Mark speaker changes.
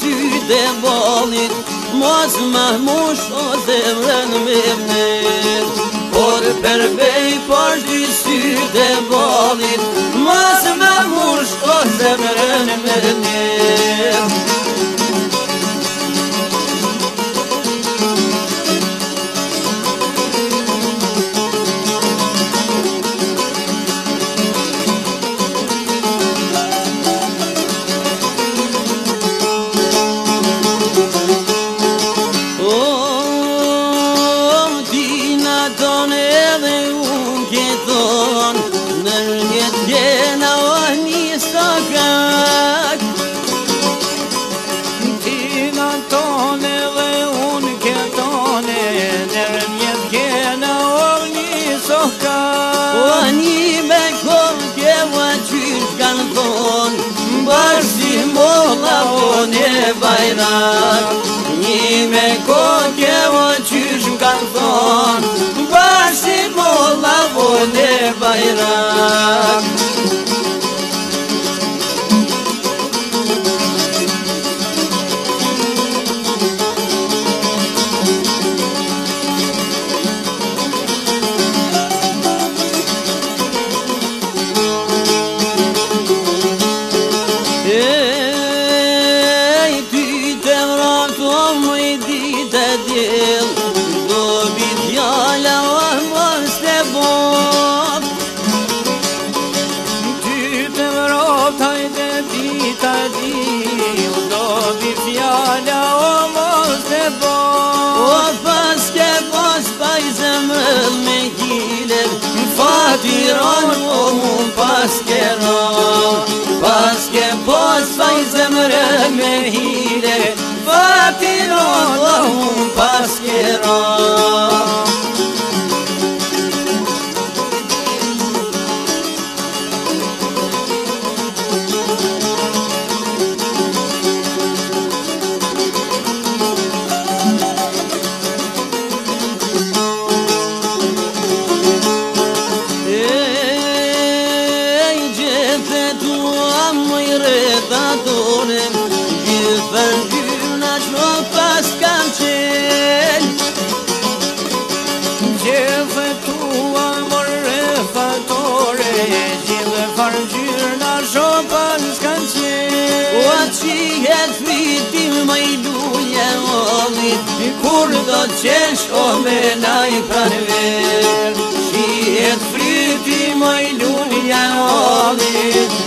Speaker 1: sytë e balit, mos më mush o zemrën me mner. Por përbej pash dy sytë e balit, mos më mush o zemrën me mner.
Speaker 2: Një me kokë va qysh kanë thonë, bashkë molla vone bajrak.
Speaker 1: Një me kokë va qysh kanë thonë, bashkë molla vone bajrak. Fatiron o mun paskeron, paske pos faj zemre me hile. Fatiron o mun paskeron. Qihet fritim më i luje olit, kur do qesh o me naj pranver. Qihet fritim më i luje olit,